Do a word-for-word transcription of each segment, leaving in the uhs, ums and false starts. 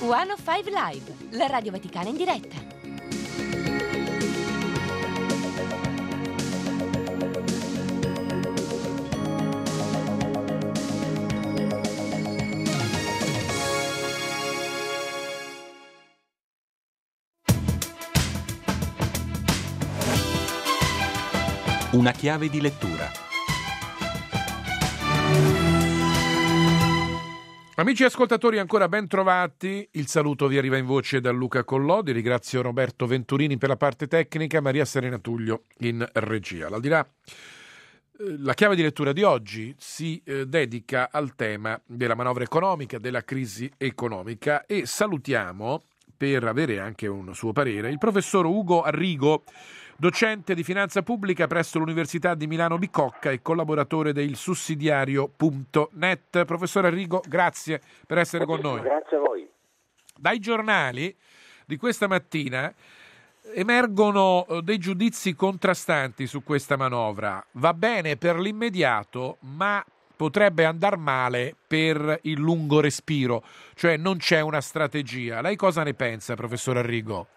centocinque Live, la Radio Vaticana in diretta. Una chiave di lettura. Amici ascoltatori, ancora ben trovati. Il saluto vi arriva in voce da Luca Collodi. Ringrazio Roberto Venturini per la parte tecnica, Maria Serena Tullio in regia. Al di là, la chiave di lettura di oggi si eh, dedica al tema della manovra economica, della crisi economica, e salutiamo, per avere anche un suo parere, il professor Ugo Arrigo, docente di finanza pubblica presso l'Università di Milano Bicocca e collaboratore del sussidiario punto net. Professor Arrigo, grazie per essere con noi. Grazie a voi. Dai giornali di questa mattina emergono dei giudizi contrastanti su questa manovra. Va bene per l'immediato, ma potrebbe andar male per il lungo respiro, cioè non c'è una strategia. Lei cosa ne pensa, professor Arrigo?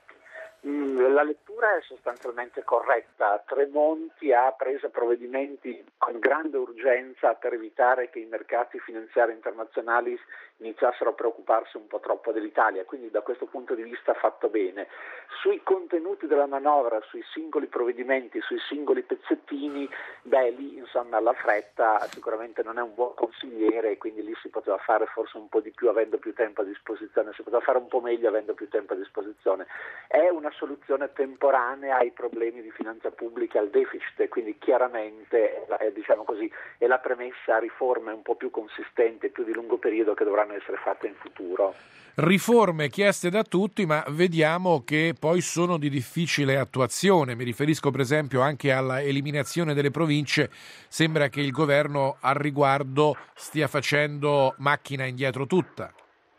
La lettura è sostanzialmente corretta. Tremonti ha preso provvedimenti con grande urgenza per evitare che i mercati finanziari internazionali iniziassero a preoccuparsi un po' troppo dell'Italia, quindi da questo punto di vista ha fatto bene. Sui contenuti della manovra, sui singoli provvedimenti, sui singoli pezzettini, beh lì insomma la fretta sicuramente non è un buon consigliere, e quindi lì si poteva fare forse un po' di più avendo più tempo a disposizione, si poteva fare un po' meglio avendo più tempo a disposizione. È una soluzione temporanea ai problemi di finanza pubblica, al deficit, e quindi chiaramente è, diciamo così, è la premessa a riforme un po' più consistenti, più di lungo periodo, che dovranno essere fatte in futuro. Riforme chieste da tutti, ma vediamo che poi sono di difficile attuazione. Mi riferisco per esempio anche alla eliminazione delle province. Sembra che il governo al riguardo stia facendo macchina indietro tutta.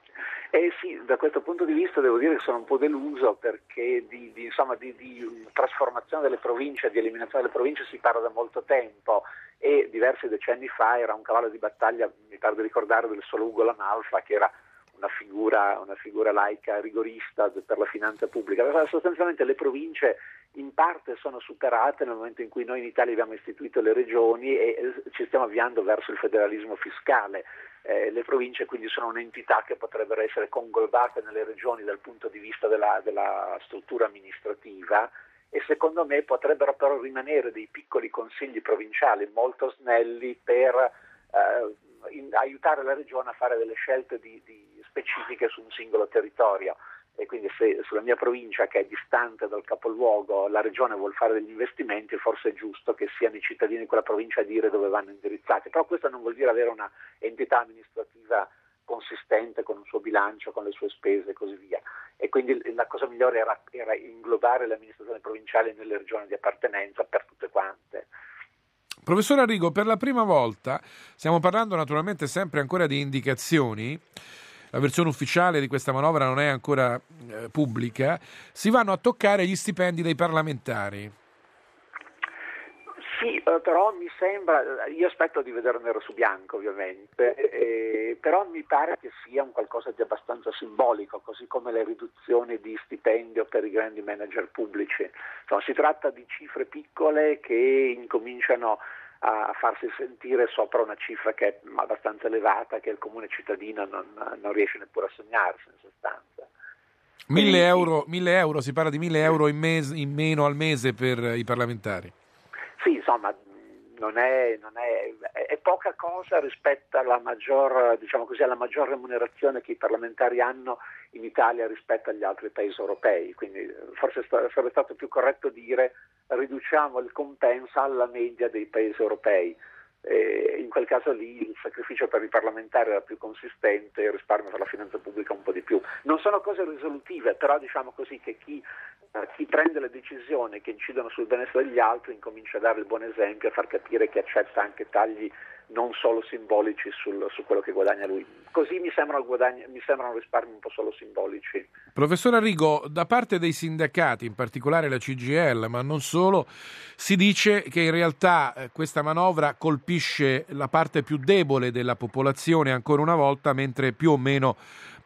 Eh sì, da questo punto di vista devo dire che sono un po' deluso, perché di, di, insomma, di, di trasformazione delle province, di eliminazione delle province si parla da molto tempo, e diversi decenni fa era un cavallo di battaglia, mi pare di ricordare, del solo Ugo Lanalfa, che era una figura, una figura laica rigorista per la finanza pubblica. Sostanzialmente le province in parte sono superate nel momento in cui noi in Italia abbiamo istituito le regioni e ci stiamo avviando verso il federalismo fiscale. Eh, le province quindi sono un'entità che potrebbero essere conglobate nelle regioni dal punto di vista della, della struttura amministrativa, e secondo me potrebbero però rimanere dei piccoli consigli provinciali molto snelli per eh, in, aiutare la regione a fare delle scelte di, di specifiche su un singolo territorio. E quindi se sulla mia provincia, che è distante dal capoluogo, la regione vuol fare degli investimenti, forse è giusto che siano i cittadini di quella provincia a dire dove vanno indirizzati. Però questo non vuol dire avere una entità amministrativa consistente, con un suo bilancio, con le sue spese e così via. E quindi la cosa migliore era, era inglobare le amministrazioni provinciali nelle regioni di appartenenza per tutte quante. Professor Arrigo, per la prima volta, stiamo parlando naturalmente sempre ancora di indicazioni, la versione ufficiale di questa manovra non è ancora eh, pubblica, si vanno a toccare gli stipendi dei parlamentari. Sì, eh, però mi sembra, io aspetto di vedere nero su bianco ovviamente, eh, però mi pare che sia un qualcosa di abbastanza simbolico, così come le riduzioni di stipendio per i grandi manager pubblici. Insomma, si tratta di cifre piccole che incominciano a farsi sentire sopra una cifra che è abbastanza elevata, che il comune cittadino non, non riesce neppure a sognarsi in sostanza. Mille euro, mille euro, si parla di mille euro in, mese, in meno al mese per i parlamentari. Sì, insomma, non è, non è, è poca cosa rispetto alla maggior, diciamo così, alla maggior remunerazione che i parlamentari hanno in Italia rispetto agli altri paesi europei, quindi forse sarebbe stato più corretto dire riduciamo il compenso alla media dei paesi europei. E in quel caso lì il sacrificio per i parlamentari era più consistente e il risparmio per la finanza pubblica un po' di più. Non sono cose risolutive, però diciamo così che chi, eh, chi prende le decisioni che incidono sul benessere degli altri incomincia a dare il buon esempio e a far capire che accetta anche tagli non solo simbolici sul, su quello che guadagna lui. Così mi sembrano, guadagni, mi sembrano risparmi un po' solo simbolici. Professor Arrigo, da parte dei sindacati, in particolare la C G I L, ma non solo, si dice che in realtà eh, questa manovra colpisce la parte più debole della popolazione ancora una volta, mentre più o meno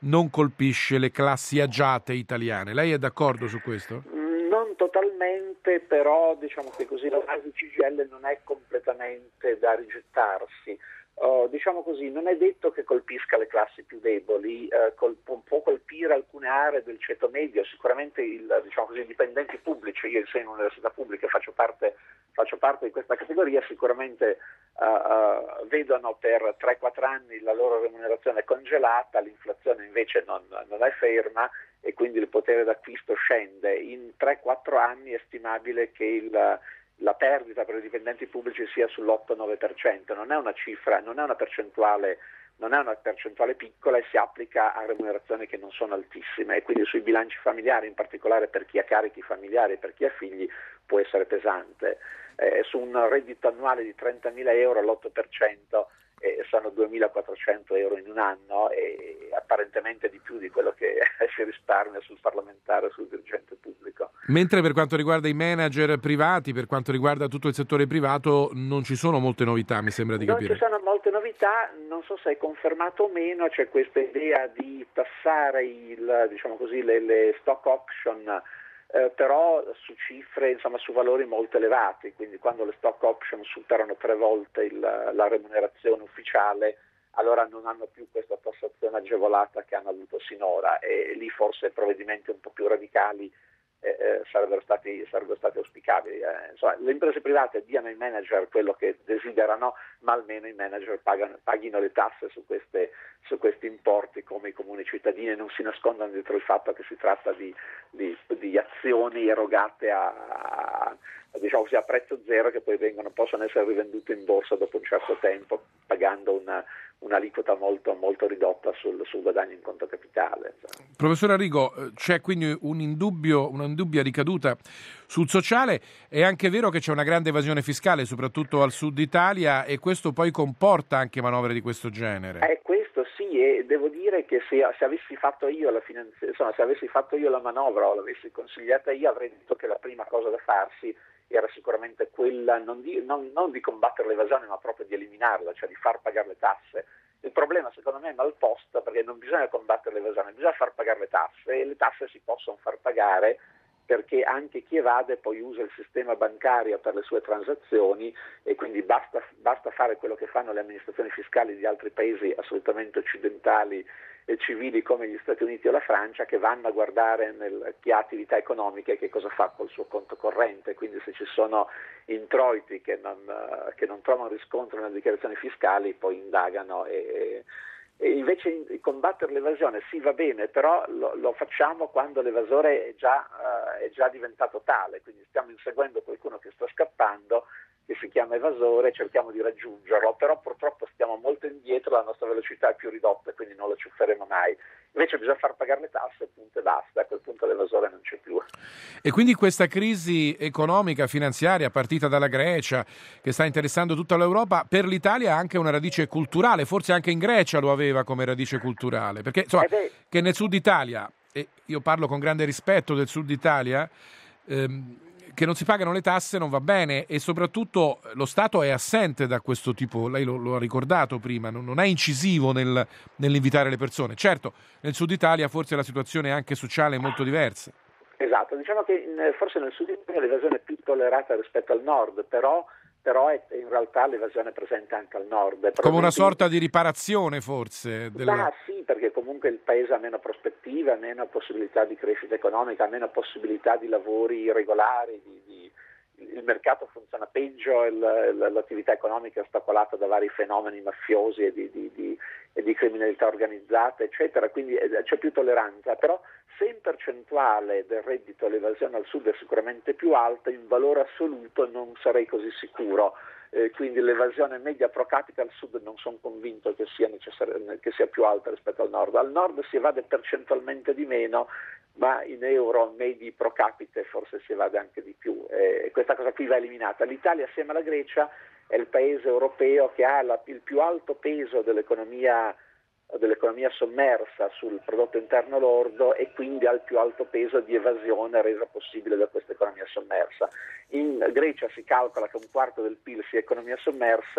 non colpisce le classi agiate italiane. Lei è d'accordo su questo? Non totalmente, però diciamo che così la base C G I L non è completamente da rigettarsi. Uh, diciamo così, non è detto che colpisca le classi più deboli, uh, col, può colpire alcune aree del ceto medio, sicuramente il, diciamo così, i dipendenti pubblici. Io insegno in università pubblica, faccio parte, faccio parte di questa categoria, sicuramente uh, uh, vedono per tre quattro anni la loro remunerazione congelata, l'inflazione invece non, non è ferma e quindi il potere d'acquisto scende. In tre quattro anni è stimabile che il la perdita per i dipendenti pubblici sia sull'otto nove per cento, non è una cifra, non è una percentuale, non è una percentuale piccola e si applica a remunerazioni che non sono altissime e quindi sui bilanci familiari, in particolare per chi ha carichi familiari e per chi ha figli, può essere pesante. Eh, su un reddito annuale di trentamila euro l'otto per cento eh, sono duemilaquattrocento euro in un anno e apparentemente di più di quello che si risparmia sul parlamentare o sul dirigente pubblico. Mentre per quanto riguarda i manager privati, per quanto riguarda tutto il settore privato, non ci sono molte novità, mi sembra di capire. Non ci sono molte novità, non so se è confermato o meno, c'è questa idea di tassare il, diciamo così, le, le stock option, eh, però su cifre, insomma, su valori molto elevati, quindi quando le stock option superano tre volte il, la remunerazione ufficiale, allora non hanno più questa tassazione agevolata che hanno avuto sinora e lì forse provvedimenti un po' più radicali Eh, eh, sarebbero stati sarebbero stati auspicabili. Eh, insomma, le imprese private diano ai manager quello che desiderano, ma almeno i manager pagano, paghino le tasse su, queste, su questi importi come i comuni cittadini e non si nascondano dietro il fatto che si tratta di, di, di azioni erogate a, a, diciamo così, a prezzo zero che poi vengono, possono essere rivendute in borsa dopo un certo tempo pagando una un'aliquota molto, molto ridotta sul, sul guadagno in conto capitale. Professor Arrigo, c'è quindi un indubbio, una indubbia ricaduta sul sociale. È anche vero che c'è una grande evasione fiscale, soprattutto al sud Italia, e questo poi comporta anche manovre di questo genere. Eh, questo sì, e devo dire che se, se avessi fatto io la finanzi- insomma, se avessi fatto io la manovra o l'avessi consigliata io, avrei detto che la prima cosa da farsi era sicuramente quella non di, non, non di combattere l'evasione, ma proprio di eliminarla, cioè di far pagare le tasse. Il problema secondo me è mal posto, perché non bisogna combattere l'evasione, bisogna far pagare le tasse e le tasse si possono far pagare perché anche chi evade poi usa il sistema bancario per le sue transazioni e quindi basta, basta fare quello che fanno le amministrazioni fiscali di altri paesi assolutamente occidentali e civili come gli Stati Uniti o la Francia, che vanno a guardare nel, chi ha attività economiche che cosa fa col suo conto corrente, quindi se ci sono introiti che non, che non trovano riscontro nelle dichiarazioni fiscali poi indagano e, e invece combattere l'evasione sì va bene, però lo, lo facciamo quando l'evasore è già, uh, è già diventato tale, quindi stiamo inseguendo qualcuno che sta scappando, che si chiama evasore, cerchiamo di raggiungerlo, però purtroppo stiamo molto indietro, la nostra velocità è più ridotta e quindi non lo ciufferemo mai. Invece bisogna far pagare le tasse, punto e basta, a quel punto l'evasore non c'è più. E quindi questa crisi economica, finanziaria, partita dalla Grecia, che sta interessando tutta l'Europa, per l'Italia ha anche una radice culturale, forse anche in Grecia lo aveva come radice culturale, perché insomma, eh che nel sud Italia, e io parlo con grande rispetto del sud Italia, ehm, che non si pagano le tasse non va bene e soprattutto lo Stato è assente da questo tipo, lei lo, lo ha ricordato prima, non, non è incisivo nel, nell'invitare le persone. Certo, nel sud Italia forse la situazione anche sociale è molto diversa. Esatto, diciamo che forse nel sud Italia l'evasione è più tollerata rispetto al nord, però, però è in realtà l'evasione è presente anche al nord. Come una sorta di riparazione forse? Della... Ah sì, perché comunque il paese ha meno prospettive, ha meno possibilità di crescita economica, ha meno possibilità di lavori regolari, di, di, il mercato funziona peggio, il, l'attività economica è ostacolata da vari fenomeni mafiosi e di, di, di, e di criminalità organizzata, eccetera, quindi c'è più tolleranza, però se in percentuale del reddito l'evasione al sud è sicuramente più alta, in valore assoluto non sarei così sicuro. Eh, quindi l'evasione media pro capite al sud non sono convinto che sia, necessar- che sia più alta rispetto al nord. Al nord si evade percentualmente di meno, ma in euro medi pro capite forse si evade anche di più. Eh, questa cosa qui va eliminata. L'Italia, assieme alla Grecia, è il paese europeo che ha la, il più alto peso dell'economia dell'economia sommersa sul prodotto interno lordo e quindi ha il più alto peso di evasione resa possibile da questa economia sommersa. In Grecia si calcola che un quarto del P I L sia economia sommersa,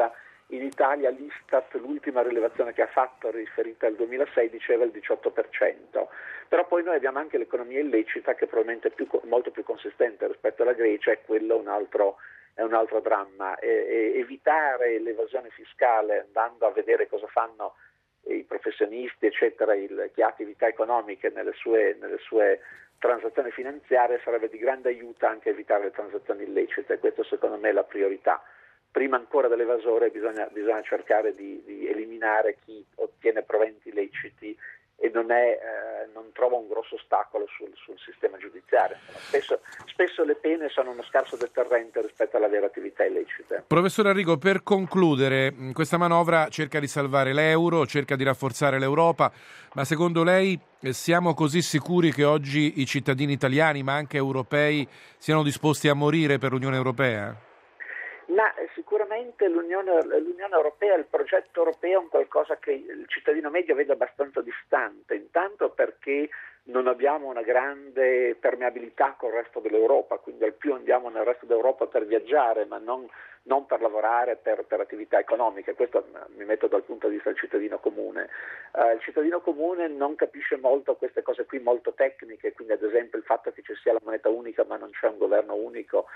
In Italia l'Istat, l'ultima rilevazione che ha fatto riferita al duemilasei, diceva il diciotto per cento. Però poi noi abbiamo anche l'economia illecita, che probabilmente è più, molto più consistente rispetto alla Grecia, e quello è un altro, è un altro dramma. E, e evitare l'evasione fiscale andando a vedere cosa fanno i professionisti, eccetera, il, chi ha attività economiche nelle sue, nelle sue transazioni finanziarie sarebbe di grande aiuto anche a evitare le transazioni illecite. Questo secondo me è la priorità. Prima ancora dell'evasore bisogna, bisogna cercare di, di eliminare chi ottiene proventi illeciti e non, è, eh, non trova un grosso ostacolo sul, sul sistema giudiziario. Spesso, spesso le pene sono uno scarso deterrente rispetto alle vere attività illecite. Professor Arrigo, per concludere, questa manovra cerca di salvare l'euro, cerca di rafforzare l'Europa, ma secondo lei siamo così sicuri che oggi i cittadini italiani, ma anche europei, siano disposti a morire per l'Unione Europea? Ma sicuramente l'Unione, l'Unione Europea, il progetto europeo è un qualcosa che il cittadino medio vede abbastanza distante, intanto perché non abbiamo una grande permeabilità col resto dell'Europa, quindi al più andiamo nel resto d'Europa per viaggiare, ma non, non per lavorare, per, per attività economiche. Questo mi metto dal punto di vista del cittadino comune. Uh, il cittadino comune non capisce molto queste cose qui molto tecniche, quindi ad esempio il fatto che ci sia la moneta unica ma non c'è un governo unico,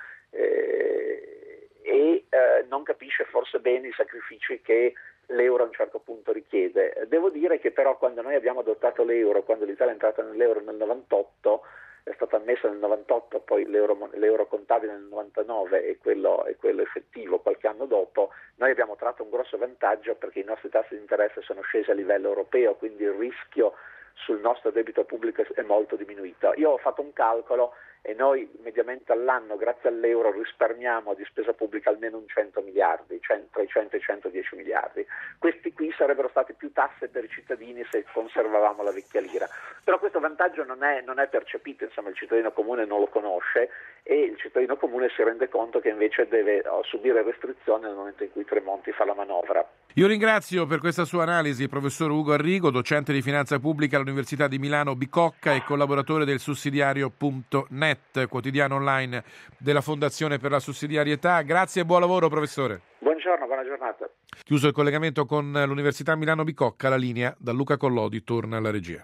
eh, e eh, non capisce forse bene i sacrifici che l'euro a un certo punto richiede. Devo dire che però quando noi abbiamo adottato l'euro, quando l'Italia è entrata nell'euro nel novantotto, è stata ammessa nel novantotto, poi l'euro, l'euro contabile nel novantanove e quello, e quello effettivo qualche anno dopo, noi abbiamo tratto un grosso vantaggio perché i nostri tassi di interesse sono scesi a livello europeo, quindi il rischio sul nostro debito pubblico è molto diminuito. Io ho fatto un calcolo e noi mediamente all'anno, grazie all'euro, risparmiamo di spesa pubblica almeno un cento miliardi, tra i cento e i centodieci miliardi. Questi qui sarebbero stati più tasse per i cittadini se conservavamo la vecchia lira. Però questo vantaggio non è, non è percepito, insomma il cittadino comune non lo conosce e il cittadino comune si rende conto che invece deve oh, subire restrizioni nel momento in cui Tremonti fa la manovra. Io ringrazio per questa sua analisi il professor Ugo Arrigo, docente di finanza pubblica all'Università di Milano Bicocca e collaboratore del sussidiario punto net, quotidiano online della Fondazione per la Sussidiarietà. Grazie e buon lavoro, professore. Buongiorno, buona giornata. Chiuso il collegamento con l'Università Milano Bicocca, la linea da Luca Collodi torna alla regia.